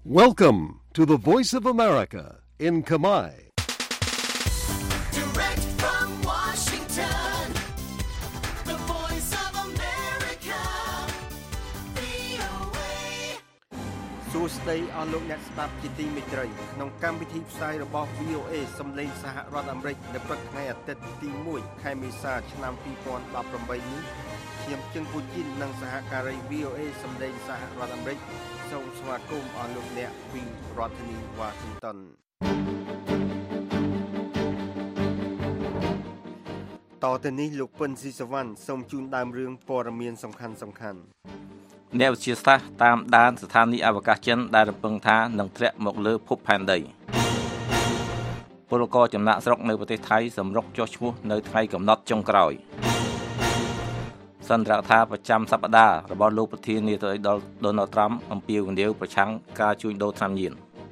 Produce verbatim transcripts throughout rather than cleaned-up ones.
Welcome to the Voice of America in Khmer. Direct from Washington, the Voice of America, វី អូ เอសួស្តីអស់លោកអ្នកស្ដាប់ជាទីមេត្រីក្នុងកម្មវិធីផ្សាយរបស់ វី អូ เอ សំឡេងសហរដ្ឋអាមេរិកនៅព្រឹកថ្ងៃអាទិត្យទីមួយខែមេសាឆ្នាំពីរពាន់ដប់ប្រាំបីនេះខ្ញុំជឹងពូជីននិងសហការី វី អូ เอ សំឡេងសហរដ្ឋអាមេរិកសូមស្វាគមន៍អស់លោកអ្នកពីរដ្ឋធានី Washington តទៅនេះលោកពិនស៊ីសវណ្ណសូមជូនដើមរឿងព័ត៌មានសំខាន់សំខាន់អ្នកវិទ្យាសាស្ត្រតាមដានស្ថានីយអវកាសចិនដែលរំពឹងថានឹងធ្លាក់មកលើភពផែនដីពលករចំណាក់ស្រុកនៅប្រទេសថៃសម្រុកចុះឈ្មោះនៅថ្ងៃកំណត់ចុងក្រោយសន្ទរកថាប្រចាំសប្តាហ៍របស់លោកប្រធានាធិបតី Donald Trump អំពាវនាវប្រឆាំងការជួញដូរថ្នាំញៀន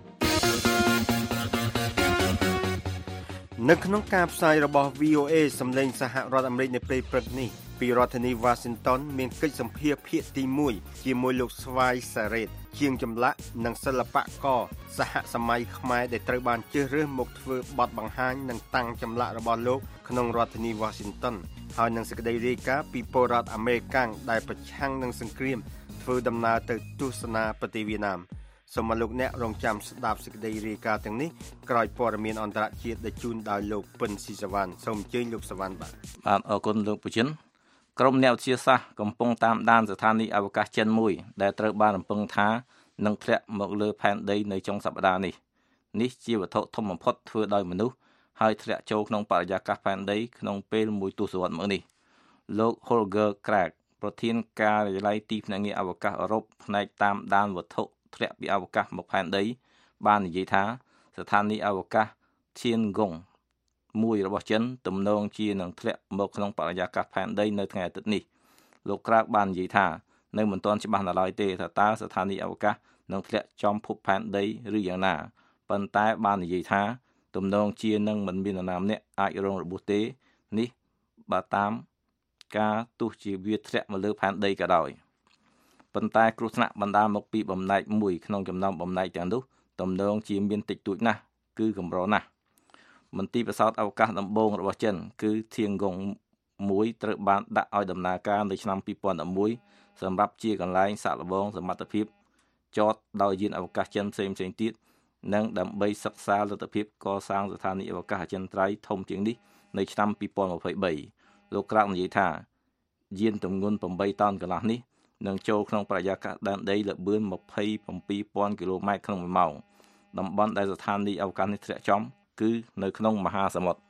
នៅក្នុងការផ្សាយរបស់ វី អូ เอ សំឡេងសហរដ្ឋអាមេរិកនៅពេលព្រឹកនេះពីរដ្ឋធានី Washington មានកិច្ចសម្ភាសន៍ភាគទីមួយជាមួយលោកស្វាយសារ៉េតជាងចម្លាក់និងសិល្បករសហសម័យខ្មែរដែលត្រូវបានជ្រើសរើសមកធ្វើបទបង្ហាញនិងតាំងចម្លាក់របស់លោកក្នុងរដ្ឋធានី Washington ហើយនឹងសេចក្តីរាយការណ៍ពីពលរដ្ឋអាមេរិកាំងដែលប្រឆាំងនឹងសង្គ្រាមធ្វើដំណើរទៅទស្សនាប្រទេសវៀតណាមសូមលោកអ្នករងចាំស្ដាប់សេចក្តីរាយការណ៍ទាំងនេះក្រោយព័ត៌មានអន្តរជាតិដែលជូនដោយលោកពិនស៊ីសវណ្ណសូមអញ្ជើញលោកសវណ្ណបាទបាទអរគុណលោកពូចិនក្រុមអ្នកវិទ្យាសាស្ត្រកំពុងតាមដានស្ថានីយអវកាសចិនមួយដែលត្រូវបានរំពឹងថានឹងធ្លាក់មកលើផែនដីនៅចុងសប្តាហ៍នេះនេះជាវត្ថុធំបំផុតធ្វើដោយមនុស្សហើយធ្លាក់ចូលក្នុងបរិយាកាសផែនដីក្នុងពេលមួយទសវត្សរ៍មកនេះលោក Holger Krag ប្រធានការិយាល័យទីភ្នាក់ងារអវកាសអឺរ៉ុបផ្នែកតាមដានវត្ថុធ្លាក់ពីអវកាសមកផែនដីបាននិយាយថាស្ថានីយអវកាស Tiangong មួយរបស់ចិនទំនងជានឹងធ្លាក់មកក្នុងបរិយាកាសផែនដីនៅថ្ងៃអាទិត្យនេះលោកក្រាកបាននិយាយថានៅមិនទាន់ច្បាស់នៅឡើយទេថាតើស្ថានីយអវកាសនឹងធ្លាក់ចំភពផែនដីឬយ៉ាងណាប៉ុន្តែបាននិយាយថាទំនងជានឹងមិនមាននរណាម្នាក់អាចរងរបួសទេនេះបើតាមការទោះជាវាធ្លាក់មកលើផែនដីក៏ដោយប៉ុន្តែគ្រោះថ្នាក់បណ្ដាលមកពីបំណែកមួយក្នុងចំណោមបំណែកទាំងនោះទំនងជាមានតិចតួចណាស់គឺកម្រណាស់មន្ទីរប្រសោតអវកាសដំបូងរបស់ចិនគឺ Tiangong មួយត្រូវបានដាក់ឲ្យដំណើរការនៅឆ្នាំពីរពាន់ដប់មួយសម្រាប់ជាកន្លែងសាកល្បងសមត្ថភាពចតដោយយានអវកាសចិនផ្សេងៗទៀតនិងដើម្បីសិក្សាលទ្ធភាពកសាងស្ថានីយអវកាសអចិន្ត្រៃយ៍ធំជាងនេះនៅឆ្នាំពីរពាន់ម្ភៃបីលោកក្រាកនិយាយថាយានទម្ងន់8តោនកន្លះនេះនឹងចូលក្នុងបរិយាកាសដែនដីល្បឿនម្ភៃ៧ពាន់គីឡូម៉ែត្រក្នុងមួយម៉ោងតំបន់ដែលស្ថានីយអវកាសនេះធ្លាក់ចំគឺនៅក្នុងមហាសមុទ្រ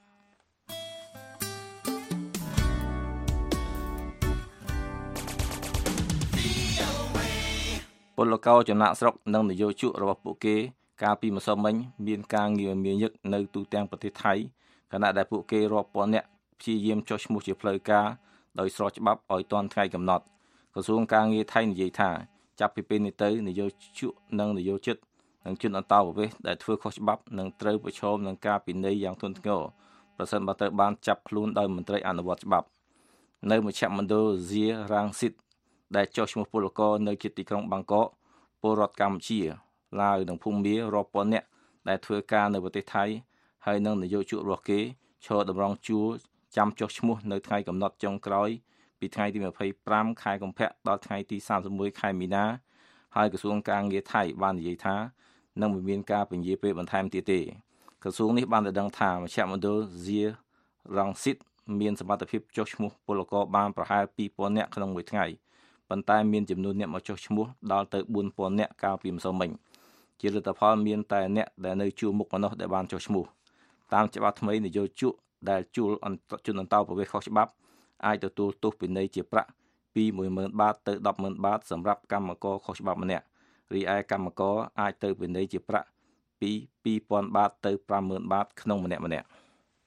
ពលករចំណាក់ស្រុកនិងនយោជករបស់ពួកគេកាលពីម្សិលមិញមានការងារមានញឹកនៅទូទាំងប្រទេសថៃខណៈដែលពួកគេរាប់ពាន់នាក់ព្យាយាមចុះឈ្មោះជាផ្លូវការដោយស្របច្បាប់ឲ្យទាន់ថ្ងៃកំណត់ក្រសួងការងារថៃនិយាយថាចាប់ពីពេលនេះទៅនយោជកនិងនយោជិតនិងជនអន្តោប្រវេសន៍ដែលធ្វើខុសច្បាប់នឹងត្រូវប្រឈមនឹងការពិន័យយ៉ាងធ្ងន់ធ្ងរប្រសិនបើត្រូវបានចាប់ខ្លួនដោយមន្ត្រីអនុវត្តច្បាប់នៅមជ្ឈមណ្ឌល Zia Rangsit ដែលចុះឈ្មោះពលករនៅជិតទីក្រុងបាងកកពលរដ្ឋកម្ពុជាឡាវនិងភូមារាប់ពាន់នាក់ដែលធ្វើការនៅប្រទេសថៃហើយនិងនយោជករបស់គេឈរតម្រង់ជួរចាំចុះឈ្មោះនៅថ្ងៃកំណត់ចុងក្រោយពីថ្ងៃទីម្ភៃប្រាំខែកុម្ភៈដល់ថ្ងៃទីសាមសិបមួយខែមីនាហើយក្រសួងការងារថៃបាននិយាយថានឹងមិនមានការពន្យាពេលបន្ថែមទៀតទេក្រសួងនេះបានដឹងថាមជ្ឈមណ្ឌល Zia Rangsit មានសមត្ថភាពចុះឈ្មោះពលករបានប្រហែលពីរពាន់នាក់ក្នុងមួយថ្ងៃប៉ុន្តែមានចំនួនអ្នកមកចុះឈ្មោះដល់ទៅបួនពាន់នាក់កាលពីម្សិលមិញជាលទ្ធផលមានតែអ្នកដែលនៅជួរមុខប៉ុណ្ណោះដែលបានចុះឈ្មោះតាមច្បាប់ថ្មីនយោជកដែលជួលជនអន្តោប្រវេសន៍ខុសច្បាប់អាចទទួលទោសពិន័យជាប្រាក់ពីមួយម៉ឺនបាតទៅដប់ម៉ឺនបាតសម្រាប់កម្មករខុសច្បាប់ម្នាក់រីឯកម្មករអាចទៅពិន័យជាប្រាក់ពីពីរពាន់បាតទៅប្រាំម៉ឺនបាតក្នុងម្នាក់ម្នាក់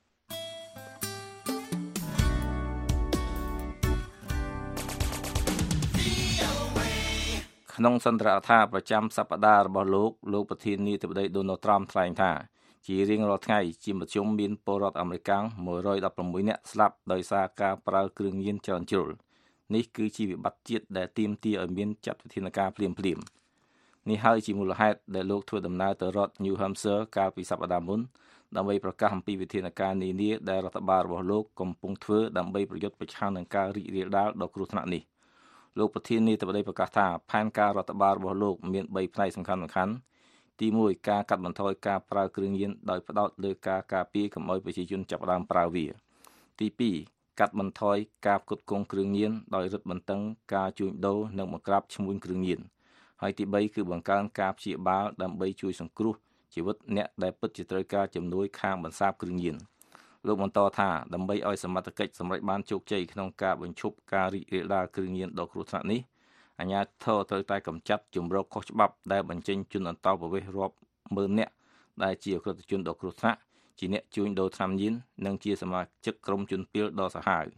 ក្នុងសន្ទរកថាប្រចាំសប្តាហ៍របស់លោកលោកប្រធានាធិបតី Donald Trump ថ្លែងថាជារៀងរាល់ថ្ងៃជាមធ្យមមានពលរដ្ឋអាមេរិកមួយរយដប់ប្រាំមួយនាក់ស្លាប់ដោយសារការប្រើគ្រឿងញៀនច្រើនជ្រុលនេះគឺជាវិបត្តិជាតិដែលទាមទារឲ្យមានចាត់វិធានការភ្លាមៗនេះហើយជាមូលហេតុដែលលោកធ្វើដំណើរទៅរដ្ឋ New Hampshire កាលពីសប្តាហ៍មុនដើម្បីប្រកាសអំពីវិធានការនានាដែលរដ្ឋបាលរបស់លោកកំពុងធ្វើដើម្បីប្រយុទ្ធប្រឆាំងនឹងការរីករាលដាលដ៏គ្រោះថ្នាក់នេះលោកប្រធានាធិបតីប្រកាសថាផែនការរដ្ឋបាលរបស់លោកមានបីផ្នែកសំខាន់ៗទីមួយការកាត់បន្ថយការប្រើគ្រឿងញៀនដោយផ្ដោតលើការការពារកុំឲ្យប្រជាជនចាប់ផ្ដើមប្រើវាទីពីរកាត់បន្ថយការផ្គត់ផ្គង់គ្រឿងញៀនដោយរឹតបន្តឹងការជួញដូរនិងបង្ក្រាបឈ្មួញគ្រឿងញៀនហើយទីបីគឺបង្កើនការព្យាបាលដើម្បីជួយសង្គ្រោះជីវិតអ្នកដែលពិតជាត្រូវការជំនួយខាងបន្សាបគ្រឿងញៀនលោកបន្តថាដើម្បីឲ្យសមត្ថកិច្ចសម្រេចបានជោគជ័យក្នុងការបញ្ឈប់ការរីករាលដាលគ្រឿងញៀនដ៏គ្រោះថ្នាក់នេះអាជ្ញាធរត្រូវតែកម្ចាត់ជំរកខុសច្បាប់ដែលបញ្ចេញជនអន្តោប្រវេសន៍រាប់ម៉ឺននាក់ដែលជាអក្រិតជនដ៏គ្រោះថ្នាក់ជាអ្នកជួញដូរថ្នាំញៀននិងជាសមាជិកក្រុមជនពាលដ៏សាហាវ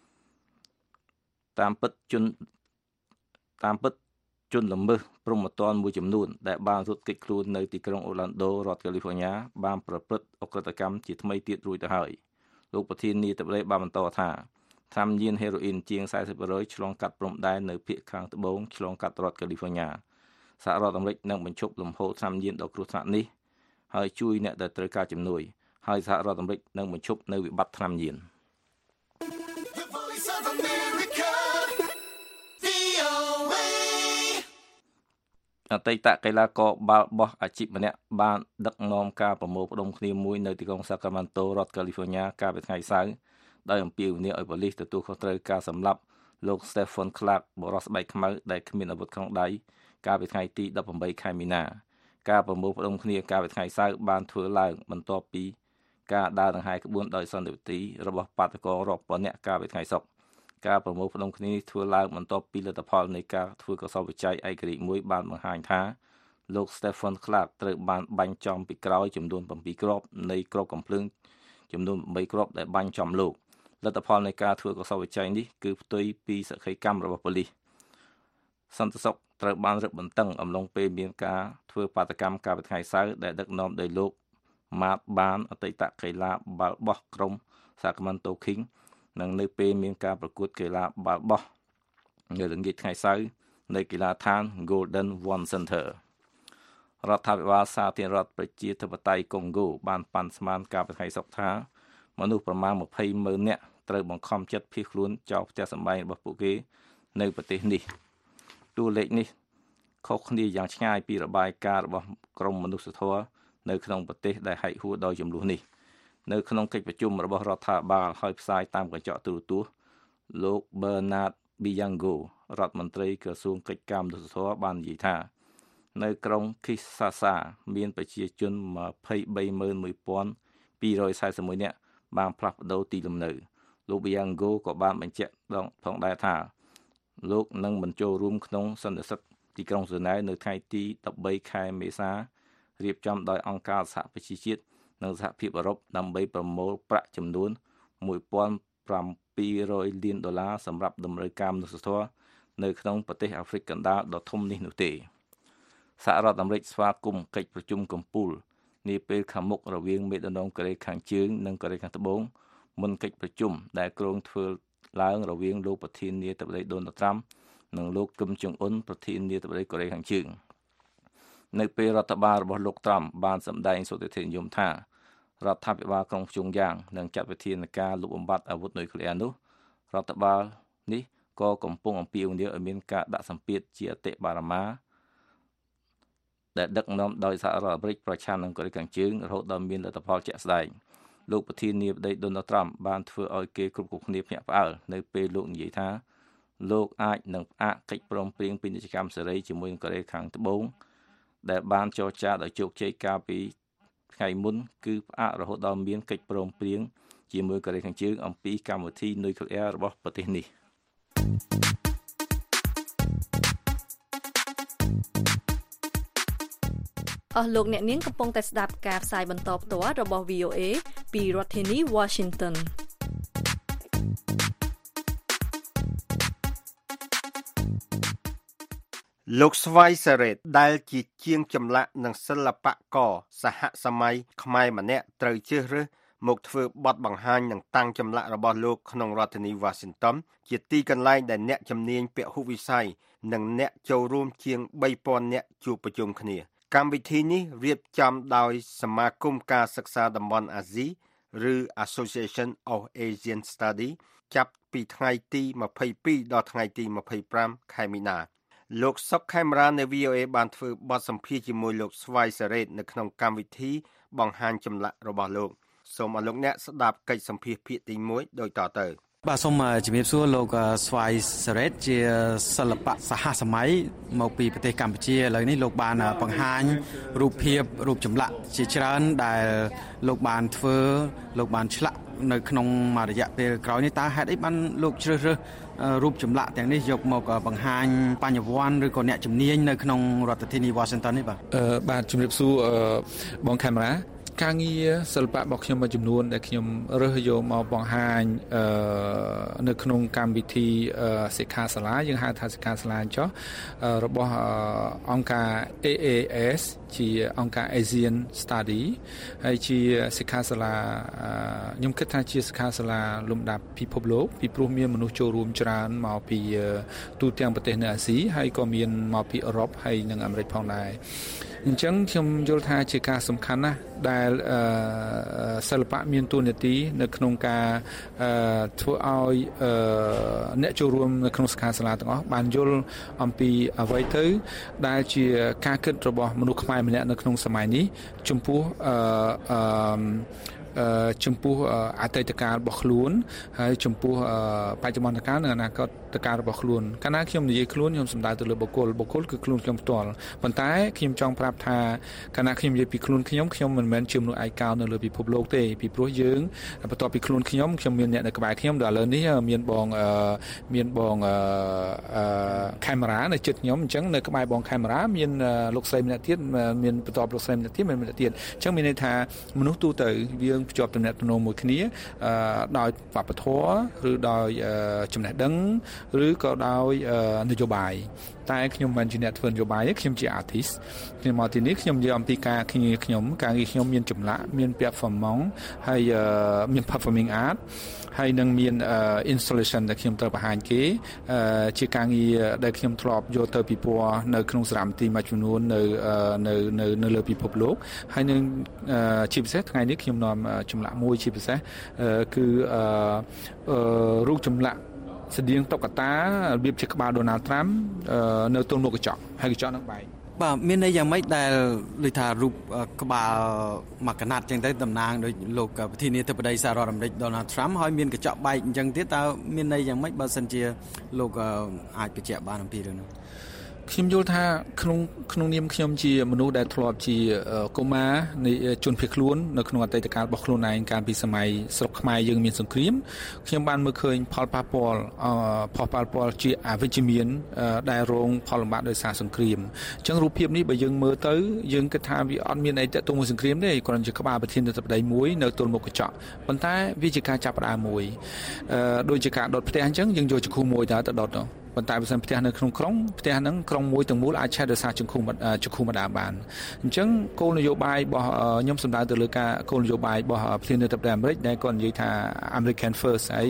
តាមពិតជនតាមពិតជនល្មើសព្រហ្មទណ្ឌមួយចំនួនដែលបានរត់គេចខ្លួននៅទីក្រុងអូឡាន់ដូរដ្ឋកាលីហ្វ័រញ៉ាបានប្រព្រឹត្តអក្រិតកម្មជាថ្មីទៀតរួចទៅហើយលោកប្រធានាធិបតីបានបន្តថាថ្នាំញៀនហេរ៉ូអ៊ីនជាង สี่สิบ ប្រតិಶត ឆ្លងកាត់ព្រំដែននៅភាគខាងត្បូងឆ្លងកាត់រដ្ឋកាលីហ្វ័រញ៉ាសហរដ្ឋអាមេរិកនឹងបញ្ឈប់លំហូរថ្នាំញៀនដ៏គ្រោះថ្នាក់នេះហើយជួយអ្នកដែលត្រូវការជំនួយហើយសហរដ្ឋអាមេរិកនឹងបញ្ឈប់នៅវិបត្តិថ្នាំញៀនអតីតកីឡាករបាល់បោះអាជីពម្នាក់បានដឹកនាំការប្រមូលផ្ដុំគ្នាមួយនៅទីក្រុងសាក្រាម៉ាន់តូរដ្ឋកាលីហ្វ័រញ៉ាកាលពីថ្ងៃសៅរ៍ដោយអំពាវនាវឲ្យប៉ូលីសទទួលខុសត្រូវការសម្លាប់លោក Stephen Clark បុរសស្បែកខ្មៅដែលគ្មានអាវុធក្នុងដៃកាលពីថ្ងៃទីដប់ប្រាំបីខែមីនាការប្រមូលផ្ដុំគ្នាកាលពីថ្ងៃសៅរ៍បានធ្វើឡើងបន្ទាប់ពីការដើរដង្ហែក្បួនដោយសន្តិវិធីរបស់បាតកោរាប់ពាន់នាក់កាលពីថ្ងៃសុក្រការប្រមូលផ្ដុំគ្នាធ្វើឡើងបន្ទាប់ពីលទ្ធផលនៃការធ្វើកសោបវិច័យឯករាជ្យមួយបានបង្ហាញថាលោក Stephen Clark ត្រូវបានបាញ់ចំពីក្រោយចំនួនbảyគ្រាប់នៃគ្រាប់កាំភ្លើងចំនួនeightគ្រាប់ដែលបាញ់ចំលោកលទ្ធផលនៃការធ្វើកសោបវិច័យនេះគឺផ្ទុយពីសក្ខីកម្មរបស់ប៉ូលីសសន្តិសុខត្រូវបានរឹតបន្តឹងអំឡុងពេលមានការធ្វើបាតកម្មកាលពីថ្ងៃសៅរ៍ដែលដឹកនាំដោយលោក Matt Barn អតីតកីឡាបាល់បោះក្រុម Sacramento Kings និងនៅពេលមានការប្រកួតកីឡាបាល់បោះនៅល្ងាចថ្ងៃសៅរ៍នៅកីឡដ្ឋាន Golden One Center រដ្ឋាភិបាលសាធារណរដ្ឋប្រជាធិបតេយ្យកុងហ្គោបានប៉ាន់ស្មានកាលពីថ្ងៃសុក្រថាមនុស្សប្រមាណยี่สิบម៉ឺននាក់ត្រូវបង្ខំចិត្តភៀសខ្លួនចោលផ្ទះសម្បែងរបស់ពួកគេនៅប្រទេសនេះតួលេខនេះខុសគ្នាយ៉ាងឆ្ងាយពីរបាយការណ៍របស់ក្រមមនុស្សធម៌នៅក្នុងប្រទេសដែលហែកហួរដោយចំនួននេះនៅក្នុងកិច្ចប្រជុំរបស់រដ្ឋាភិបាលហើយផ្សាយតាមកញ្ចក់ទូរទស្សន៍លោក Bernard Bianco រដ្ឋមន្ត្រីក្រសួងកិច្ចការមនុស្សធម៌បាននិយាយថានៅក្រុង Kinshasa មានប្រជាជនยี่สิบสามหมื่นหนึ่งพันสองร้อยสี่สิบเอ็ดនាក់បានផ្លាស់ប្ដូរទីលំនៅលោក Bianco ក៏បានបញ្ជាក់ដល់ផងដែរថាលោកនឹងមិនចូលរួមក្នុងសន្និសីទទីក្រុងហ្សឺណែវនៅថ្ងៃទីដប់បីខែមេសារៀបចំដោយអង្គការសហប្រជាជាតិនិងសហភាពអឺរ៉ុបដើម្បីប្រមូលប្រាក់ចំនួនmột nghìn bảy trămលានដុល្លារសម្រាប់ដំណើរការមនុស្សធម៌នៅក្នុងប្រទេសអាហ្វ្រិកកណ្ដាលដ៏ធំនេះនោះទេសហរដ្ឋអាមេរិកស្វាគមន៍កិច្ចប្រជុំកំពូលនាពេលខាងមុខរវាងមេដឹកនាំកូរ៉េខាងជើងនិងកូរ៉េខាងត្បូងមុនកិច្ចប្រជុំដែលគ្រោងធ្វើឡើងរវាងលោកប្រធានាធិបតីដូណាល់ត្រាំនិងលោកគឹមចុងអ៊ុនប្រធានាធិបតីកូរ៉េខាងជើងនៅពេលរដ្ឋបាលរបស់លោកត្រាំបានសម្ដែងសុទិដ្ឋិនិយមថារដ្ឋាភិបាលក្រុងព្យុងយ៉ាងនឹងចាត់វិធានការលុបបំបាត់អាវុធនុយក្លេអ៊ែរនោះរដ្ឋបាលនេះក៏កំពុងអំពាវនាវឲ្យមានការដាក់សម្ពាធជាអតិបរមាដែលដឹកនាំដោយសហរដ្ឋអាមេរិកប្រឆាំងនឹងកូរ៉េខាងជើងរហូតដល់មានលទ្ធផលជាក់ស្ដែងលោកប្រធានាធិបតីដូណាល់ត្រាំបានធ្វើឲ្យគេគ្រប់គ្រងគ្នាភ្ញាក់ផ្អើលនៅពេលលោកនិយាយថាលោកអាចនឹងផ្អាកកិច្ចព្រមព្រៀងពាណិជ្ជកម្មសេរីជាមួយនឹងកូរ៉េខាងត្បូងដែលបានចរចាដោយជោគជ័យកាលពីថ្ងៃមុនគឺផ្អាករហូតដល់មានកិច្ចព្រមព្រៀងជាមួយកូរ៉េខាងជើងអំពីកម្មវិធីនុយក្លេអ៊ែររបស់ប្រទេសនេះអស់លោកអ្នកនាងកំពុងតែស្ដាប់ការផ្សាយបន្តផ្ទាល់របស់ វី អូ អេ ពីរដ្ឋធានី Washington លោកស្វាយសារ៉េតដែលជាជាងចម្លាក់និងសិល្បករសហសម័យខ្មែរម្នាក់ត្រូវជ្រើសរើសមកធ្វើបទបង្ហាញនិងតាំងចម្លាក់របស់លោកក្នុងរដ្ឋធានី Washington ជាទីកន្លែងដែលអ្នកជំនាញពហុវិស័យនិងអ្នកចូលរួមជាង បីពាន់ នាក់ជួបប្រជុំគ្នាកម្មវិធីនេះរៀបចំដោយសមាគមការសិក្សាតំបន់អាស៊ីឬ Association of Asian Study ចាប់ពីថ្ងៃទីម្ភៃពីរដល់ថ្ងៃទីម្ភៃប្រាំខែមីនាលោកសុកខេមរានៃ វី អូ អេ បានធ្វើបទសម្ភាសន៍ជាមួយលោកស្វាយសារ៉េតនៅក្នុងកម្មវិធីបង្ហាញចម្លាក់របស់លោកសូមឲ្យលោកអ្នកស្ដាប់កិច្ចសម្ភាសន៍ភាគទីមួយដូចតទៅបាទសូមជំរាបសួរលោកស្វាយសារ៉េតជាសិល្បៈសហសម័យមកពីប្រទេសកម្ពុជាឥឡូវនេះលោកបានបង្ហាញរូបភាពរូបចម្លាក់ជាច្រើនដែលលោកបានធ្វើលោកបានឆ្លាក់នៅក្នុងរយៈពេលក្រោយនេះតើហេតុអីបានលោកជ្រើសរើសរូបចម្លាក់ទាំងនេះយកមកបង្ហាញបញ្ញវន្តឬក៏អ្នកជំនាញនៅក្នុងរដ្ឋធានី Washington នេះបាទអឺបាទជំរាបសួរបងខេមរាការងារសិល្បៈរបស់ខ្ញុំមួយចំនួនដែលខ្ញុំរើសយកមកបង្ហាញអឺនៅក្នុងកម្មវិធីសិក្ខាសាលាយើងហៅថាសិក្ខាសាលាចុះរបស់អង្គការ A A S ជាអង្គការ Asian Study ហើយជាសិក្ខាសាលាខ្ញុំគិតថាជាសិក្ខាសាលាលំដាប់ពិភពលោកពីព្រោះមានមនុស្សចូលរួមច្រើនមកពីទូទាំងប្រទេសនៅអាស៊ីហើយក៏មានមកពីអឺរ៉ុបហើយនិងអាមេរិកផងដែរអញ្ចឹងខ្ញុំយល់ថាជាការសំខាន់ណាស់ដែលសិល្បៈមានតួនាទីនៅក្នុងការធ្វើឲ្យអ្នកចូលរួមនៅក្នុងសិក្ខាសាលាទាំងអស់បានយល់អំពីអ្វីទៅដែលជាការគិតរបស់មនុស្សខ្មែរម្នាក់នៅក្នុងសម័យនេះចំពោះអឺអឺចំពោះអតីតកាលរបស់ខ្លួនហើយចំពោះបច្ចុប្បន្នកាលនិងអនាគតកាលរបស់ខ្លួនកាលណាខ្ញុំនិយាយខ្លួនខ្ញុំសំដៅទៅលើបុគ្គលបុគ្គលគឺខ្លួនខ្ញុំផ្ទាល់ប៉ុន្តែខ្ញុំចង់ប្រាប់ថាកាលណាខ្ញុំនិយាយពីខ្លួនខ្ញុំខ្ញុំមិនមែនជាមនុស្សឯកោនៅលើពិភពលោកទេពីព្រោះយើងបន្ទាប់ពីខ្លួនខ្ញុំខ្ញុំមានអ្នកនៅក្បែរខ្ញុំដល់ឥឡូវនេះមានបងមានបងកាមេរ៉ានៅជិតខ្ញុំអញ្ចឹងនៅក្បែរបងកាមេរ៉ាមានលោកស្រីម្នាក់ទៀតមានបន្ទាប់លោកស្រីម្នាក់ទៀតមានម្នាក់ទៀតអញ្ចឹងមានន័យថាមនុស្សទូទៅវាភ្ជាប់ទំនាក់ទំនងមួយគ្នាដោយវប្បធម៌ឬដោយចំណេះដឹងឬក៏ដោយនយោបាយតែខ្ញុំមិនជាអ្នកធ្វើនយោបាយទេខ្ញុំជា artist ខ្ញុំមកទីនេះខ្ញុំនិយាយអំពីការងារខ្ញុំការងារខ្ញុំមានចម្លាក់មាន performance ហើយមាន performing art ហើយនឹងមាន installation ដែលខ្ញុំត្រូវបង្ហាញគេជាការងារដែលខ្ញុំធ្លាប់យកទៅពិព័រណ៍នៅក្នុងសារមន្ទីរមួយចំនួននៅនៅនៅនៅលើពិភពលោកហើយនឹងជាពិសេសថ្ងៃនេះខ្ញុំនាំចម្លាក់មួយជាពិសេសគឺរូបចម្លាក់ស្តៀងតុក្កតារបៀបជាក្បាលដូណាល់ត្រាំនៅទល់មុខកញ្ចក់ហើយកញ្ចក់នឹងបែកបាទមានន័យយ៉ាងម៉េចដែលដូចថារូបក្បាលមួយកណាត់អញ្ចឹងទៅតំណាងដោយលោកប្រធានាធិបតីសហរដ្ឋអាមេរិក Donald Trump ហើយមានកញ្ចក់បែកអញ្ចឹងទៀតតើមានន័យយ៉ាងម៉េចបើសិនជាលោកអាចបញ្ជាក់បានអំពីរឿងនោះខ្ញុំយល់ថាក្នុងក្នុងនាមខ្ញុំជាមនុស្សដែលធ្លាប់ជាកុមារនៃជនភៀសខ្លួននៅក្នុងអតីតកាលរបស់ខ្លួនឯងកាលពីសម័យស្រុកខ្មែរយើងមានសង្គ្រាមខ្ញុំបានមើលឃើញផលប៉ះពាល់ផលប៉ះពាល់ជាអវិជ្ជមានដែលរងផលលំបាកដោយសារសង្គ្រាមអញ្ចឹងរូបភាពនេះបើយើងមើលទៅយើងគិតថាវាអត់មានអីទាក់ទងមួយសង្គ្រាមទេគ្រាន់តែក្បាលប្រធានាធិបតីមួយនៅទល់មុខកញ្ចក់ប៉ុន្តែវាជាការចាប់ផ្ដើមមួយដូចជាការដុតផ្ទះអញ្ចឹងយើងយកចង្កូមួយទៅដុតទៅប៉ុន្តែបើសិនផ្ទះនៅក្នុងក្រុងផ្ទះហ្នឹងក្រុងមួយទាំងមូលអាចឆេះដោយសារចង្កូចង្កូម្ដងបានអញ្ចឹងគោលនយោបាយរបស់ខ្ញុំសម្ដៅទៅលើការគោលនយោបាយរបស់ប្រធានាធិបតីអាមេរិកដែលគាត់និយាយថា American First ហើយ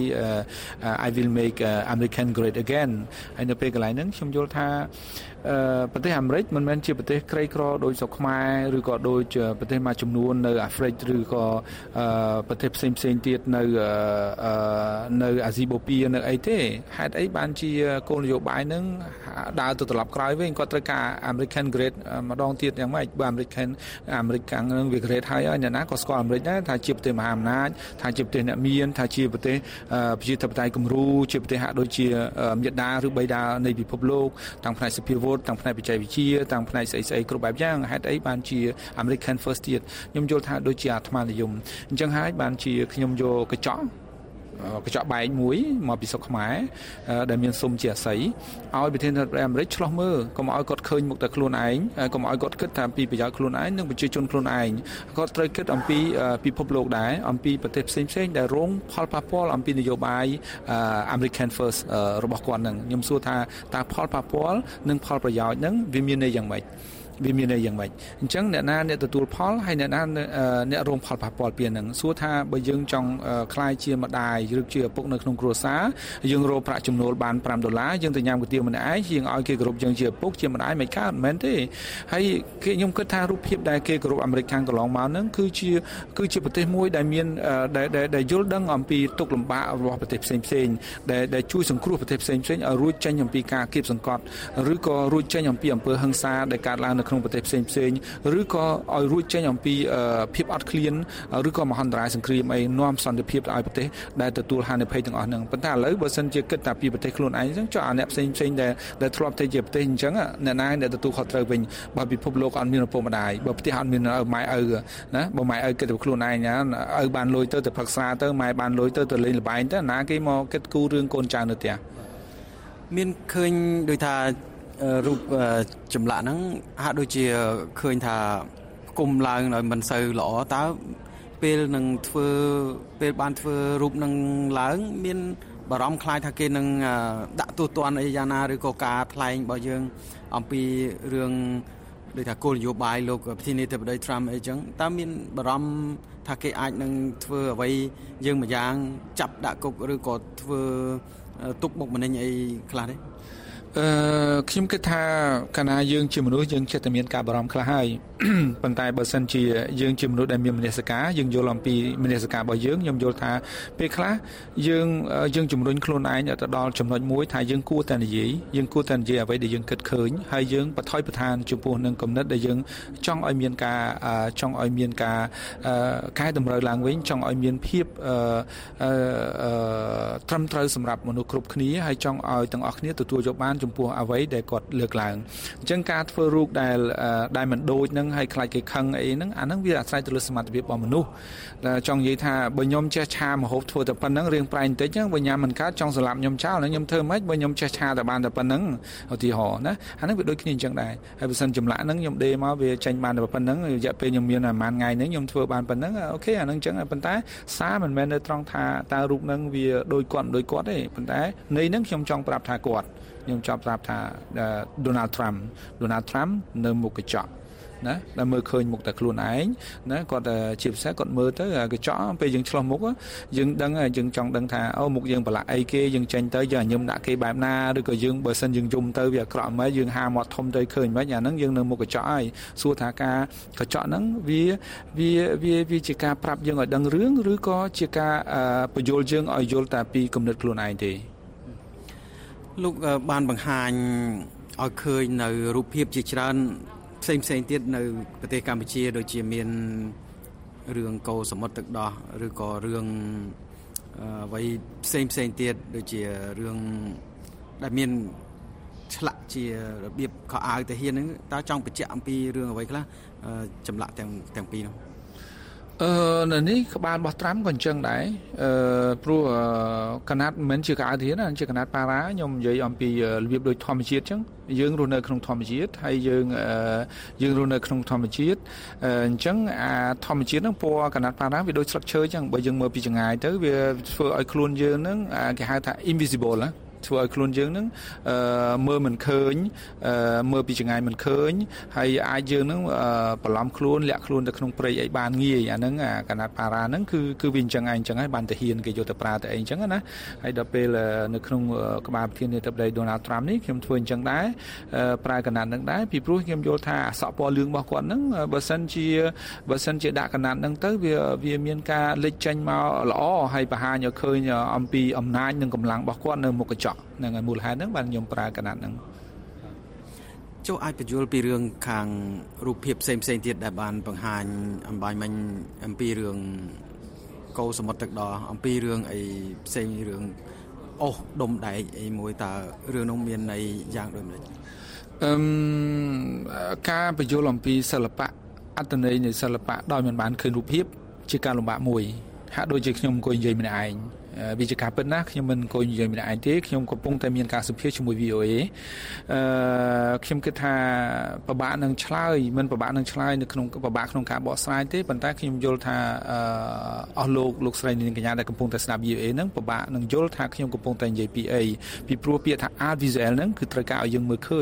I will make American great again ហើយនៅពេលកន្លែងហ្នឹងខ្ញុំយល់ថាប្រទេសអាមេរិកមិនមែនជាប្រទេសក្រីក្រដូចស្រុកខ្មែរឬក៏ដូចប្រទេសមួយចំនួននៅអាហ្វ្រិកឬក៏ប្រទេសផ្សេងផ្សេងទៀតនៅនៅអាស៊ីបូព៌ានៅអីទេហេតុអីបានជាគោលនយោបាយហ្នឹងដើរទៅត្រឡប់ក្រោយវិញគាត់ត្រូវការ American Great ម្ដងទៀតយ៉ាងម៉េចបើ American អាមេរិកកាំងហ្នឹងវា Great ហើយហើយអ្នកណាក៏ស្គាល់អាមេរិកដែរថាជាប្រទេសមហាអំណាចថាជាប្រទេសអ្នកមានថាជាប្រទេសប្រជាធិបតេយ្យគំរូជាប្រទេសហាក់ដូចជាមាតាឬបិតានៃពិភពលោកទាំងផ្នែកសភាវុធទាំងផ្នែកបច្ចេកវិទ្យាទាំងផ្នែកស្អីស្អីគ្រប់បែបយ៉ាងហេតុអីបានជា American First ទៀតខ្ញុំយល់ថាដូចជាអាត្មានិយមអញ្ចឹងហើយបានជាខ្ញុំយកកញ្ចក់កញ្ចក់បែកមួយមកពីស្រុកខ្មែរដែលមានសុំជាអាស័យឲ្យប្រធានាធិបតីអាមេរិកឆ្លោះមើលកុំឲ្យគាត់ឃើញមុខតែខ្លួនឯងកុំឲ្យគាត់គិតថាពីប្រយោជន៍ខ្លួនឯងនិងប្រជាជនខ្លួនឯងគាត់ត្រូវគិតអំពីពិភពលោកដែរអំពីប្រទេសផ្សេងផ្សេងដែលរងផលប៉ះពាល់អំពីនយោបាយ American First របស់គាត់នឹងខ្ញុំសួរថាតើផលប៉ះពាល់និងផលប្រយោជន៍នឹងវាមានន័យយ៉ាងម៉េចវាមានន័យយ៉ាងម៉េចអញ្ចឹងអ្នកណាអ្នកទទួលផលហើយអ្នកណាអ្នករងផលប៉ះពាល់ពីហ្នឹងសួរថាបើយើងចង់ខ្លាយជាម្ដាយឬជាឪពុកនៅក្នុងគ្រួសារយើងរកប្រាក់ចំណូលបានfiveដុល្លារយើងទៅញ៉ាំគុយទាវម្នាក់ឯងយើងឲ្យគេគោរពយើងជាឪពុកជាម្ដាយមិនកើតមិនមែនទេហើយគេខ្ញុំគិតថារូបភាពដែលគេគោរពអាមេរិកខាងកន្លងមកហ្នឹងគឺជាគឺជាប្រទេសមួយដែលមានដែលដែលយល់ដឹងអំពីទុក្ខលំបាករបស់ប្រទេសផ្សេងផ្សេងដែលដែលជួយសង្គ្រោះប្រទេសផ្សេងផ្សេងឲ្យរួចចេញអំពីការគៀបសង្កត់ឬក៏រួចចេញអំពីអំពើហិង្សាដែលកើតឡើងនៅក្នុងប្រទេសផ្សេងផ្សេងឬក៏ឲ្យរួចចេញអំពីភាពអត់ឃ្លានឬក៏មហន្តរាយសង្គ្រាមអីនាំសន្តិភាពឲ្យប្រទេសដែលទទួលហានិភ័យទាំងអស់ហ្នឹងប៉ុន្តែឥឡូវបើសិនជាគិតតែពីប្រទេសខ្លួនឯងអញ្ចឹងចុះអាអ្នកផ្សេងផ្សេងដែលដែលធ្លាប់ទៅជាប្រទេសអញ្ចឹងអ្នកណាដែលទទួលខុសត្រូវវិញបើពិភពលោកអត់មានឪពុកម្ដាយបើផ្ទះអត់មានឪម៉ែឪណាបើម៉ែឪគិតទៅខ្លួនឯងណាឪបានលុយទៅទៅផឹកស្រាទៅម៉ែបានលុយទៅទៅលេងល្បែងទៅណាគេមកគិតគូររឿងកូនចៅនៅផ្ទះមានឃើញដូចថារូបចម្លាក់ហ្នឹងហាក់ដូចជាឃើញថាគុំឡើងឲ្យមិនសូវល្អតើពេលនឹងធ្វើពេលបានធ្វើរូបនឹងឡើងមានបារម្ភខ្លាចថាគេនឹងដាក់ទូទាត់អីយ៉ាងណាឬក៏ការថ្លែងរបស់យើងអំពីរឿងដូចថាគោលនយោបាយលោកប្រធានាធិបតី Trump អីចឹងតើមានបារម្ភថាគេអាចនឹងធ្វើអ្វីយើងមួយយ៉ាងចាប់ដាក់គុកឬក៏ធ្វើទុកបុកម្នេញអីខ្លះទេអឺខ្ញុំគិតថាកាលណាយើងជាមនុស្សយើងចិត្តតែមានការបារម្ភខ្លះហើយប៉ុន្តែបើសិនជាយើងជាមនុស្សដែលមានមនសិការយើងយល់អំពីមនសិការរបស់យើងខ្ញុំយល់ថាពេលខ្លះយើងយើងជំរុញខ្លួនឯងទៅដល់ចំណុចមួយថាយើងគួរតែនិយាយយើងគួរតែនិយាយអ្វីដែលយើងគិតឃើញហើយយើងបន្ថយបន្ថានចំពោះនឹងគំនិតដែលយើងចង់ឲ្យមានការចង់ឲ្យមានការកែតម្រូវឡើងវិញចង់ឲ្យមានភាពត្រឹមត្រូវសម្រាប់មនុស្សគ្រប់គ្នាហើយចង់ឲ្យទាំងអស់គ្នាទទួលយកបានចំពោះអ្វីដែលគាត់លើកឡើងអញ្ចឹងការធ្វើរូបដែលដែលមិនដូចនឹងហើយខ្លាចគេខឹងអីហ្នឹងអាហ្នឹងវាអាស្រ័យទៅលើសមត្ថភាពរបស់មនុស្សចង់និយាយថាបើខ្ញុំចេះឆាម្ហូបធ្វើតែប៉ុណ្្នឹងរៀងប្រែងបន្តិចហ្នឹងបើញ៉ាំមិនកើតចង់សម្លាប់ខ្ញុំចោលខ្ញុំធ្វើម៉េចបើខ្ញុំចេះឆាតែបានតែប៉ុណ្្នឹងឧទាហរណ៍ណាអាហ្នឹងវាដូចគ្នាអញ្ចឹងដែរហើយបើសិនចម្លាក់ហ្នឹងខ្ញុំដេរមកវាចេញបានតែប៉ុណ្្នឹងរយៈពេលខ្ញុំមានប្រហែលថ្ងៃហ្នឹងខ្ញុំធ្វើបានប៉ុណ្្នឹងអូខេអាហ្នឹងអញ្ចឹងប៉ុន្តែសារមិនមែននៅត្រង់ថាតើរូបហ្នឹងវាដូចគាត់មិនដូចគាត់ទេប៉ុន្តែនៃហ្នឹងខ្ញុំចង់ប្រាប់ថាគាត់ខ្ញុំចង់ប្រាប់ថា Donald Trump Donald Trump នៅមុខកញ្ចក់ណាដែលមើលឃើញមុខតែខ្លួនឯងណាគាត់ជាពិសេសគាត់មើលទៅកញ្ចក់ពេលយើងឆ្លោះមុខយើងដឹងយើងចង់ដឹងថាអូមុខយើងប្រឡាក់អីគេយើងចេញទៅយើងញឹមដាក់គេបែបណាឬក៏យើងបើសិនយើងយំទៅវាអាក្រក់ហ្មងយើងហាមាត់ធំទៅឃើញហ្មងអាហ្នឹងយើងនៅមុខកញ្ចក់ហើយសួរថាការកញ្ចក់ហ្នឹងវាវាវាវាជាការប្រាប់យើងឲ្យដឹងរឿងឬក៏ជាការបញ្យល់យើងឲ្យយល់តែពីគំនិតខ្លួនឯងទេលោកបានបង្ហាញឲ្យឃើញនៅរូបភាពជាច្រើនផ្សេងផ្សេងទៀតនៅប្រទេសកម្ពុជាដូចជាមានរឿងកោសមុទ្រទឹកដោះឬក៏រឿងអ្វីផ្សេងផ្សេងទៀតដូចជារឿងដែលមានឆ្លាក់ជារបៀបខោអាវទាហានហ្នឹងតើចង់បញ្ជាក់អំពីរឿងអ្វីខ្លះចម្លាក់ទាំងទាំងពីរនោះអឺនៅនេះក្បាលរបស់ត្រាំក៏អញ្ចឹងដែរអឺព្រោះកណាត់មិនមែនជាកៅធានណាជាកណាត់ប៉ារ៉ាខ្ញុំនិយាយអំពីរបៀបដូចធម្មជាតិអញ្ចឹងយើងរស់នៅក្នុងធម្មជាតិហើយយើងយើងរស់នៅក្នុងធម្មជាតិអញ្ចឹងអាធម្មជាតិហ្នឹងពណ៌កណាត់ប៉ារ៉ាវាដូចស្លឹកឈើអញ្ចឹងបើយើងមើលពីចម្ងាយទៅវាធ្វើឲ្យខ្លួនយើងហ្នឹងគេហៅថា invisible ណាធ្វើឲ្យខ្លួនយើងហ្នឹងអឺមើលមិនឃើញអឺមើលពីចង្អាយមិនឃើញហើយអាចយើងហ្នឹងបន្លំខ្លួនលាក់ខ្លួនទៅក្នុងព្រៃអីបានងាយអាហ្នឹងអាកណាត់ប៉ារ៉ាហ្នឹងគឺគឺវាអញ្ចឹងឯងអញ្ចឹងហើយបានទៅហ៊ានគេយកទៅប្រើទៅអីអញ្ចឹងណាហើយដល់ពេលនៅក្នុងក្បាលប្រធានាធិបតី Donald Trump នេះខ្ញុំធ្វើអញ្ចឹងដែរប្រើកណាត់ហ្នឹងដែរពីព្រោះខ្ញុំយល់ថាអសក់ពណ៌លឿងរបស់គាត់ហ្នឹងបើសិនជាបើសិនជាដាក់កណាត់ហ្នឹងទៅវាវាមានការលេចចេញមកល្អហើយបង្ហាញឲ្យឃើញអំពីអំណាចនិងកម្លាំងរបស់គាត់នៅមុខកញ្ចក់ហ្នឹងហើយមូលហេតុហ្នឹងបានខ្ញុំប្រើកណាត់ហ្នឹងចូលអាចបញ្យល់ពីរឿងខាងរូបភាពផ្សេងផ្សេងទៀតដែលបានបង្ហាញអំបញ្ញមិញអំពីរឿងកោសមុទ្រទឹកដោះអំពីរឿងអីផ្សេងរឿងអូសដុំដែកអីមួយតើរឿងនោះមានន័យយ៉ាងដូចម្តេចអឺការបញ្យល់អំពីសិល្បៈអត្ថន័យនៃសិល្បៈដោយមិនបានឃើញរូបភាពជាការលំបាកមួយហាក់ដូចជាខ្ញុំអង្គុយនិយាយម្នាក់ឯងវិជាការពិតណាស់ខ្ញុំមិនអង្គុយនិយាយម្នាក់ឯងទេខ្ញុំកំពុងតែមានការសម្ភាសជាមួយ វី អូ អេ អឺខ្ញុំគិតថាពិបាកនឹងឆ្លើយមិនពិបាកនឹងឆ្លើយនៅក្នុងពិបាកក្នុងការបកស្រាយទេប៉ុន្តែខ្ញុំយល់ថាអស់លោកលោកស្រីនាងកញ្ញាដែលកំពុងតែស្ដាប់ វី អូ អេ ហ្នឹងពិបាកនឹងយល់ថាខ្ញុំកំពុងតែនិយាយពីអីពីព្រោះពាក្យថា art visual ហ្នឹងគឺត្រូវការឲ្យយើងមើលឃើញ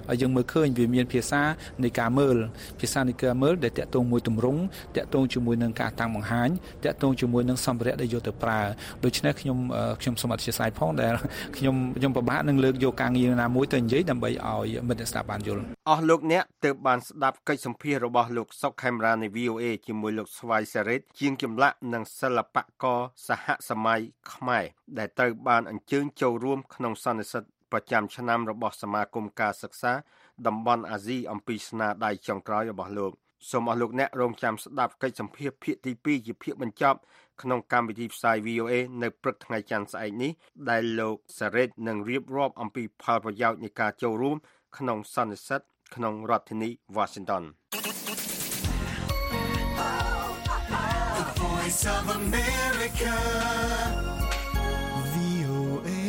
ហើយយើងមើលឃើញវាមានភាសានៃការមើលភាសានៃការមើលដែលតាក់ទងមួយទម្រង់តាក់ទងជាមួយនឹងការតាំងបង្ហាញតាក់ទងជាមួយនឹងសម្ភារៈដែលយកទៅប្រើដូច្នេះខ្ញុំខ្ញុំសូមអធិស្ឋានផងដែលខ្ញុំខ្ញុំពិបាកនឹងលើកយកការងារណាមួយទៅនិយាយដើម្បីឲ្យមិត្តអ្នកស្ដាប់បានយល់អស់លោកអ្នកទើបបានស្ដាប់កិច្ចសម្ភាសន៍របស់លោកសុកខេមរានៃ វី អូ អេ ជាមួយលោកស្វាយសារ៉េតជាងចម្លាក់និងសិល្បករសហសម័យខ្មែរដែលត្រូវបានអញ្ជើញចូលរួមក្នុងសន្និសីទប្រចាំឆ្នាំរបស់សមាគមការសិក្សាតំបន់អាស៊ីអំពីស្នាដៃចុងក្រោយរបស់លោកសូមអស់លោកអ្នករងចាំស្ដាប់កិច្ចសម្ភាសន៍ភាគទីពីរជាភាគបញ្ចប់ក្នុងកម្មវិធីផ្សាយ វី អូ អេ នៅព្រឹកថ្ងៃច័ន្ទស្អែកនេះដែលលោកសារ៉េតនឹងរៀបរាប់អំពីផលប្រយោជន៍នៃការចូលរួមក្នុងសន្និសីទក្នុងរដ្ឋធានី Washington The Voice of America វី អូ អេ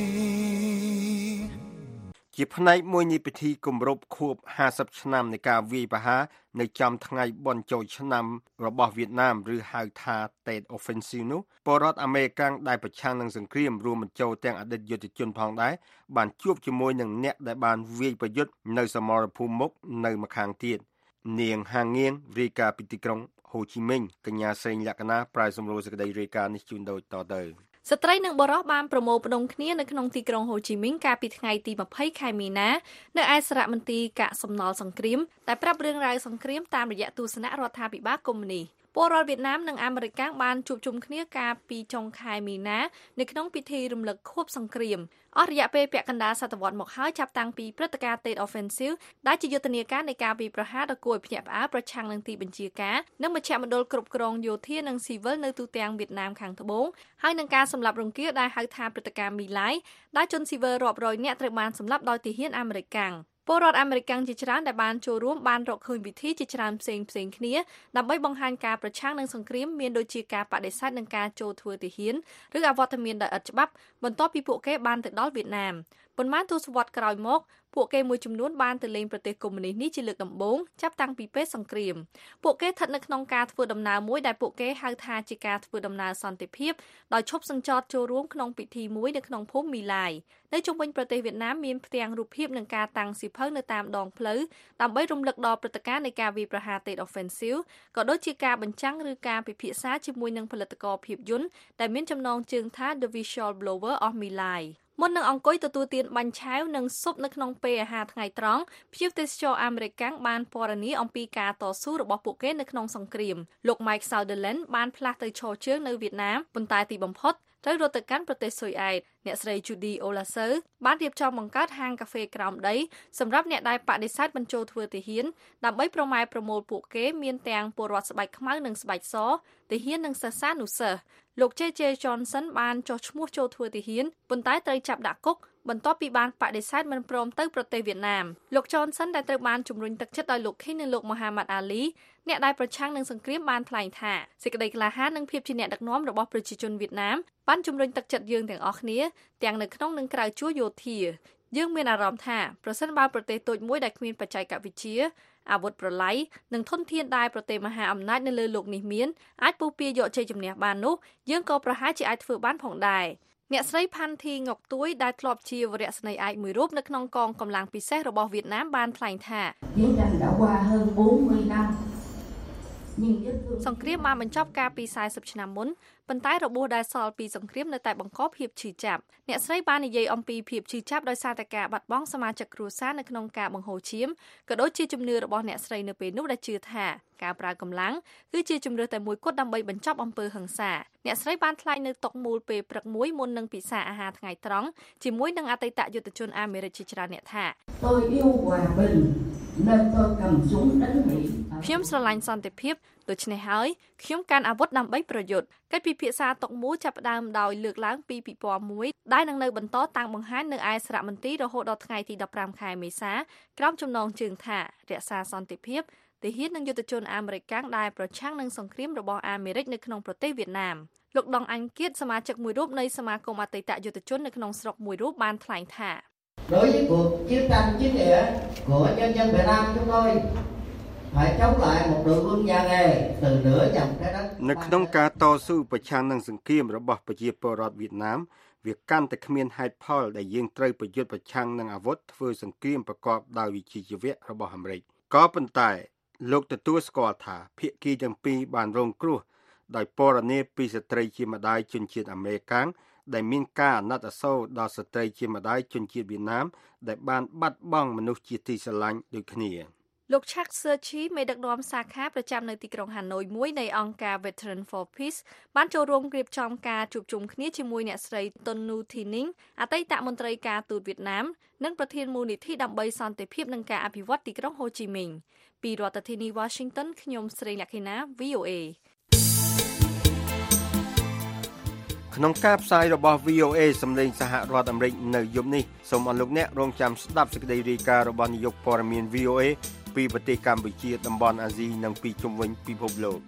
ជាផ្នែកមួយនៃពិធីគម្រប់ខួបห้าสิบឆ្នាំនៃការវាយប្រហារនៅចំថ្ងៃបុណ្យចូលឆ្នាំរបស់វៀតណាមឬហៅថា Tet Offensive នោះពលរដ្ឋអាមេរិកដែលប្រឆាំងនឹងសង្គ្រាមរួមបញ្ចូលទាំងអតីតយុទ្ធជនផងដែរបានជួបជាមួយនឹងអ្នកដែលបានវាយប្រយុទ្ធនៅសមរភូមិមុខនៅម្ខាងទៀតនាងហាងងៀងរាយការណ៍ពីទីក្រុងហូជីមិញកញ្ញាសេងលក្ខណាប្រាយសម្រួលសេចក្តីរាយការណ៍នេះជូនដូចតទៅស្ត្រីនិងបុរសបានប្រមូលផ្ដុំគ្នានៅក្នុងទីក្រុងហូជីមិញកាលពីថ្ងៃទីยี่สิบខែមីនានៅឯសារមន្ទីរកាកសំណល់សង្គ្រាមតែប្រាប់រឿងរ៉ាវសង្គ្រាមតាមរយៈទស្សនៈរដ្ឋាភិបាលកុម្មុយនីសពលរដ្ឋវៀតណាមនិងអាមេរិកបានជួបជុំគ្នាកាលពីចុងខែមីនានៅក្នុងពិធីរំលឹកខួបសង្គ្រាមអស់រយៈពេលពាក់កណ្ដាលសតវត្សមកហើយចាប់តាំងពីព្រឹត្តិការណ៍ Tet Offensive ដែលជាយុទ្ធនាការនៃការវាយប្រហារដ៏គួរឲ្យភ្ញាក់ផ្អើលប្រឆាំងនឹងទីបញ្ជាការនិងមជ្ឈមណ្ឌលគ្រប់គ្រងយោធានិងស៊ីវិលនៅទូទាំងវៀតណាមខាងត្បូងហើយនឹងការសម្លាប់រង្គាលដែលហៅថាព្រឹត្តិការណ៍មីឡាយដែលជនស៊ីវិលរាប់រយនាក់ត្រូវបានសម្លាប់ដោយទាហានអាមេរិកពលរដ្ឋអាមេរិកជាច្រើនដែលបានចូលរួមបានរកឃើញវិធីជាច្រើនផ្សេងផ្សេងគ្នាដើម្បីបង្ហាញការប្រឆាំងនឹងសង្គ្រាមមានដូចជាការបដិសេធនឹងការចូលធ្វើទាហានឬអវត្តមានដោយឥតច្បាប់បន្ទាប់ពីពួកគេបានទៅដល់វៀតណាមប៉ុន្មានទសវត្សរ៍ក្រោយមកពួកគេមួយចំនួនបានទៅលេងប្រទេសកុម្មុយនីសនេះជាលើកដំបូងចាប់តាំងពីពេលសង្គ្រាមពួកគេស្ថិតនៅក្នុងការធ្វើដំណើរមួយដែលពួកគេហៅថាជាការធ្វើដំណើរសន្តិភាពដោយឈប់សញ្ចតចូលរួមក្នុងពិធីមួយនៅក្នុងភូមិមីឡាយនៅជុំវិញប្រទេសវៀតណាមមានផ្ទាំងរូបភាពនិងការតាំងសៀវភៅនៅតាមដងផ្លូវដើម្បីរំលឹកដល់ព្រឹត្តិការណ៍នៃការវាយប្រហារ Tet Offensive ក៏ដូចជាការបញ្ចាំងឬការពិភាក្សាជាមួយនឹងផលិតករភាពយន្តដែលមានចំណងជើងថា The Visual Blower of My Lifeមុននឹងអង្គុយទទួលទានបាញ់ឆាវនិងស៊ុបនៅក្នុងពេលអាហារថ្ងៃត្រង់ភ្ញៀវទេសចរអាមេរិកបានពណ៌នាអំពីការតស៊ូរបស់ពួកគេនៅក្នុងសង្គ្រាមលោក Mike Sutherland បានផ្លាស់ទៅឈរជើងនៅវៀតណាមប៉ុន្តែទីបំផុតត្រូវរត់ទៅកាន់ប្រទេសស៊ុយអែតអ្នកស្រី Judy Olaser បានរៀបចំបង្កើតហាងកាហ្វេក្រោមដីសម្រាប់អ្នកដែលបដិសេធបញ្ចូលធ្វើទាហានដើម្បីប្រម៉ែប្រមូលពួកគេមានទាំងពលរដ្ឋស្បែកខ្មៅនិងស្បែកសទាហាននិងសិស្សានុសិស្សលោក J J Johnson បានចុះឈ្មោះចូលធ្វើទាហានប៉ុន្តែត្រូវចាប់ដាក់គុកបន្ទាប់ពីបានបដិសេធមិនព្រមទៅប្រទេសវៀតណាមលោក Johnson ដែលត្រូវបានជំរុញទឹកចិត្តដោយលោក King និងលោក Muhammad Ali អ្នកដែលប្រឆាំងនឹងសង្គ្រាមបានថ្លែងថាសេចក្តីក្លាហាននិងភាពជាអ្នកដឹកនាំរបស់ប្រជាជនវៀតណាមបានជំរុញទឹកចិត្តយើងទាំងអស់គ្នាទាំងនៅក្នុងនិងក្រៅជួរយោធាយើងមានអារម្មណ៍ថាប្រសិនបើប្រទេសតូចមួយដែលគ្មានបច្ចេកវិទ្យាអាវុធប្រឡាយនិងធនធានដែលប្រទេសមហាអំណាចនៅលើโลกនេះមានអាចពុះពៀយកជ័យជំនះបាននោះយើងក៏ប្រហែលជាអាចធ្វើបានផងដែរអ្នកស្រីផាន់ធីងុកទួយដែលធ្លាប់ជាវរៈស្នេហ៍ឯកមួយរូបនៅក្នុងកងកម្លាំងពិសេសរបស់វៀតណាមបានថ្លែងថាយើងបានđã qua hơn bốn mươi năm សង្គ្រាមបានបញ្ចប់កាលពីสี่สิบឆ្នាំមុនប៉ុន្តែរបួសដែលសល់ពីសង្គ្រាមនៅតែបង្កភាពឈឺចាប់អ្នកស្រីបាននិយាយអំពីភាពឈឺចាប់ដោយសារតែការបាត់បង់សមាជិកគ្រួសារនៅក្នុងការបង្ហូរឈាមក៏ដូចជាជំនឿរបស់អ្នកស្រីនៅពេលនោះដែលជឿថាការប្រើកម្លាំងគឺជាជំរឿតែមួយគត់ដើម្បីបញ្ចប់អំពើហិង្សាអ្នកស្រីបានថ្លែងនៅតុមូលពេលព្រឹកមួយមុននឹងពិសាអាហារថ្ងៃត្រង់ជាមួយនឹងអតីតយុទ្ធជនអាមេរិកជាច្រើនអ្នកថា Tôi yêu hòa bình nên tôi cầm súng đánh Mỹ ខ្ញុំស្រឡាញ់សន្តិភាពដូច្នេះហើយខ្ញុំកាន់អាវុធដើម្បីប្រយុទ្ធកិច្ចពិភាក្សាតុមូលចាប់ផ្ដើមដោយលើកឡើងពីពិព័រណ៍មួយដែលនឹងនៅបន្តតាំងបង្ហាញនៅឯសារមន្ទីររហូតដល់ថ្ងៃទីដប់ប្រាំខែមេសាក្រោមចំណងជើងថារក្សាសន្តិភាពទាហាននិងយុទ្ធជនអាមេរិកដែលប្រឆាំងនឹងសង្គ្រាមរបស់អាមេរិកនៅក្នុងប្រទេសវៀតណាមលោកដងអញគៀតសមាជិកមួយរូបនៃសមាគមអតីតយុទ្ធជននៅក្នុងស្រុកមួយរូបបានថ្លែងថា Đối với cuộc chiến tranh chính nghĩa của nhân dân Việt Nam chúng tôi phải chống lại một đội quân nhà nghề từ nửa dòng trái đất នៅក្នុងការតស៊ូប្រឆាំងនឹងសង្គ្រាមរបស់ប្រជាពលរដ្ឋវៀតណាមវាកាន់តែគ្មានហេតុផលដែលយើងត្រូវប្រយុទ្ធប្រឆាំងនឹងអាវុធធ្វើសង្គ្រាមប្រកបដោយវិជ្ជាជីវៈរបស់អាមេរិកក៏ប៉ុន្តែលោកទទួលស្គាល់ថាភាគីទាំងពីរបានរងគ្រោះដោយពរនាពីស្ត្រីជាម្ដាយជនជាតិអាមេរិកាំងដែលមានការអាណិតអាសូរដល់ស្ត្រីជាម្ដាយជនជាតិវៀតណាមដែលបានបាត់បង់មនុស្សជាទីស្រឡាញ់ដូចគ្នាលោក Chuck Serchi មេដឹកនាំសាខាប្រចាំនៅទីក្រុងហាណូយមួយនៃអង្គការ Veteran for Peace បានចូលរួមរៀបចំការជួបជុំគ្នាជាមួយអ្នកស្រី Ton Nu Thi Ning អតីតមន្ត្រីការទូតវៀតណាមនិងប្រធានមូលនិធិដើម្បីសន្តិភាពនិងការអភិវឌ្ឍទីក្រុងហូជីមីញពីរដ្ឋធានី Washington ខ្ញុំស្រីលក្ខិណា វី អូ เอក្នុងការផ្សាយរបស់ វី អូ เอ សម្លេងសហរដ្ឋអាមេរិកនៅយប់នេះសូមអរលោកអ្នករងចាំស្ដាប់សេចក្តីរាយការណ៍របស់នាយកព័ត៌មាន វី អូ เอ ពីប្រទេសកម្ពុជាតំបន់អាស៊ីនិងពីជុំវិញពិភពលោក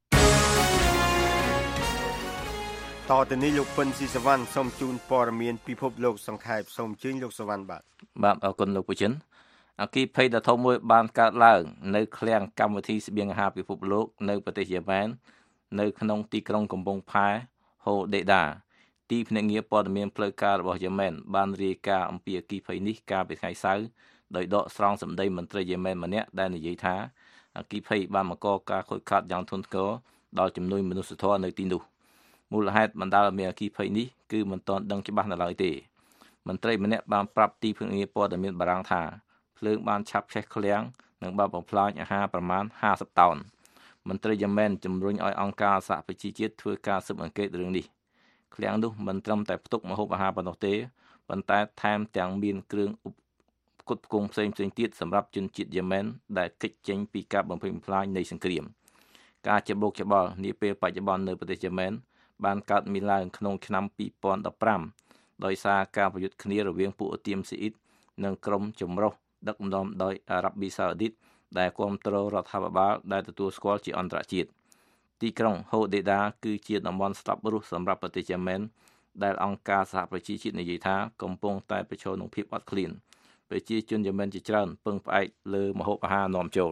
តទៅនេះលោកពិនស៊ីសវណ្ណសូមជូនព័ត៌មានពិភពលោកសង្ខេបសូមអញ្ជើញលោកសវណ្ណបាទបាទអរគុណលោកពូចិនអគិភ័យដ៏ធំមួយបានកើតឡើងនៅឃ្លាំងកម្មវិធីស្បៀងអាហារពិភពលោកនៅប្រទេសយេម៉ែននៅក្នុងទីក្រុងកំពង់ផែហូដេដាទីភ្នាក់ងារព័ត៌មានផ្លូវការរបស់យេម៉ែនបានរាយការណ៍អំពីអគិភ័យនេះកាលពីថ្ងៃសៅរ៍ដោយដកស្រង់សម្ដីមន្ត្រីយេម៉ែនម្នាក់ដែលនិយាយថាអគិភ័យបានបង្កការខូចខាតយ៉ាងធ្ងន់ធ្ងរដល់ចំនួនមនុស្សធម៌នៅទីនោះមូលហេតុបណ្ដាលឲ្យមានអគិភ័យនេះគឺមិនទាន់ដឹងច្បាស់នៅឡើយទេមន្ត្រីម្នាក់បានប្រាប់ទីភ្នាក់ងារព័ត៌មានបារាំងថាភ្លើងបានឆាប់ឆេះឃ្លាំងនិងបានបំផ្លាញអាហារប្រមាណห้าสิบតោនមន្ត្រីយេម៉ែនជំរុញឲ្យអង្គការសហប្រជាជាតិធ្វើការស៊ើបអង្កេតរឿងនេះឃ្លាំងនោះមិនត្រឹមតែផ្ទុកម្ហូបអាហារប៉ុណ្ណោះទេប៉ុន្តែថែមទាំងមានគ្រឿងផ្គត់ផ្គង់ផ្សេងៗទៀតសម្រាប់ជនជាតិយេម៉ែនដែលគេចចេញពីការបំផ្លិចបំផ្លាញនៃសង្គ្រាមការច្បោកច្បល់នាពេលបច្ចុប្បន្ននៅប្រទេសយេម៉ែនបានកើតមានឡើងក្នុងឆ្នាំពីរពាន់ដប់ប្រាំដោយសារការប្រយុទ្ធគ្នារវាងពួកអ៊ូទីមស៊ីអ៊ីតនិងក្រុមចម្រុះដឹកនាំដោយអារ៉ាប៊ីសាអូឌីតដែលគ្រប់គ្រងរដ្ឋាភិបាលដែលទទួលស្គាល់ជាអន្តរជាតិទីក្រុងហូដេដាគឺជាតំបន់ស្លាប់រស់សម្រាប់ប្រទេសយេម៉ែនដែលអង្គការសហប្រជាជាតិនិយាយថាកំពុងតែប្រឈមនឹងភាពអត់ឃ្លានប្រជាជនយេម៉ែនជាច្រើនពឹងផ្អែកលើម្ហូបអាហារនាំចូល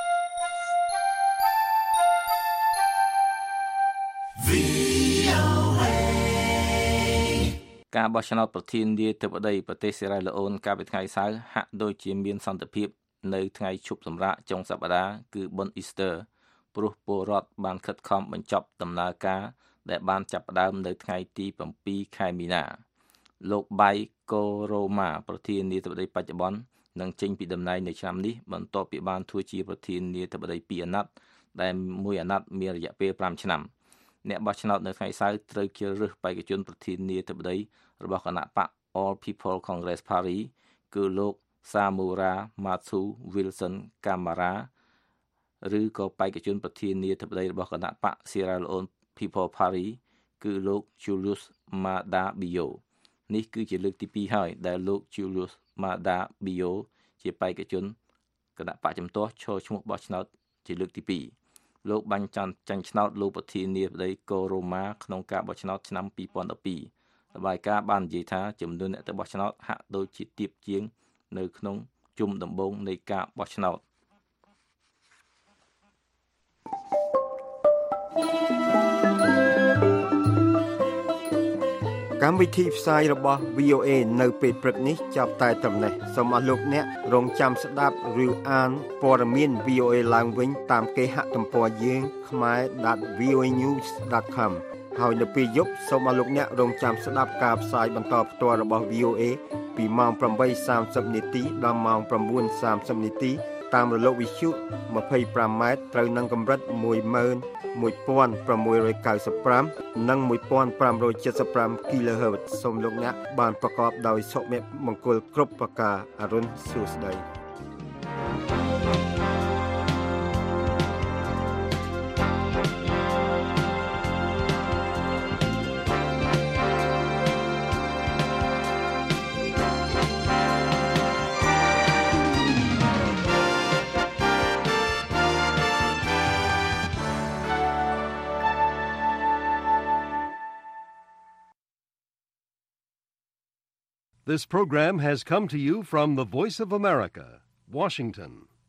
ការបោះឆ្នោតប្រធានាធិបតីប្រទេសសេរ៉ាឡូនកាលពីថ្ងៃសៅរ៍ហាក់ដូចជាមានសន្តិភាពនៅថ្ងៃឈប់សម្រាកចុងសប្តាហ៍គឺបុណ្យអ៊ីស្ទ័រព្រោះពលរដ្ឋបានខិតខំបញ្ចប់ដំណើរការដែលបានចាប់ផ្ដើមនៅថ្ងៃទីប្រាំពីរខែមីនាលោកបៃកូរ៉ូម៉ាប្រធានាធិបតីបច្ចុប្បន្ននឹងចេញពីតំណែងនៅឆ្នាំនេះបន្ទាប់ពីបានធ្វើជាប្រធានាធិបតីពីរអាណត្តិដែលមួយអាណត្តិមានរយៈពេលប្រាំឆ្នាំអ្នកបោះឆ្នោតនៅថ្ងៃសៅរ៍ត្រូវជ្រើសរើសបេក្ខជនប្រធានាធិបតីរបស់គណៈបក All People Congress Party គឺលោក Samura Matsu Wilson Kamara ឬក៏បេក្ខជនប្រធានាធិបតីរបស់គណៈបក Sierra Leone People Party គឺលោក Julius Maada Bio នេះគឺជាលើកទីពីរហើយដែលលោក Julius Maada Bio ជាបេក្ខជនគណៈបកជំទាស់ឈរឈ្មោះបោះឆ្នោតជាលើកទីពីរលោកបាញ់ចាន់ចាញ់ឆ្នោតលោកប្រធានាធិបតីកូរ៉ូម៉ាក្នុងការបោះឆ្នោតឆ្នាំពីរពាន់ដប់ពីររបាយការណ៍បាននិយាយថាចំនួនអ្នកទៅបោះឆ្នោតហាក់ដូចជាទាបជាងនៅក្នុងជុំដំបូងនៃការបោះឆ្នោតកម្មវិធីផ្សាយរបស់ វី អូ เอ នៅពេលព្រឹកនេះចាប់តែត្រឹមនេះសូមអរលោកអ្នករងចាំស្ដាប់ឬអានព័ត៌មាន វី អូ เอ ឡើងវិញតាមគេហទំព័រយើង ខ្មែរ ដត វី អូ เอ ញូស ដត com ហើយនៅពេលយប់សូមអរលោកអ្នករងចាំស្ដាប់ការផ្សាយបន្តផ្ទាល់របស់ វី អូ เอ ពីម៉ោង ប្រាំបីសាមសិប នាទីដល់ម៉ោង ប្រាំបួនសាមសិប នាទីតាមរលកវិទ្យុ ម្ភៃប្រាំម៉ែត្រត្រូវនឹងកម្រិត មួយម៉ឺនមួយពាន់ប្រាំមួយរយកៅសិបប្រាំ និង មួយពាន់ប្រាំរយចិតសិបប្រាំ គីឡូហឺតសូមលោកអ្នកបានប្រកបដោយសុភមង្គលគ្រប់ប្រការអរុនសួស្តី This program has come to you from the Voice of America, Washington.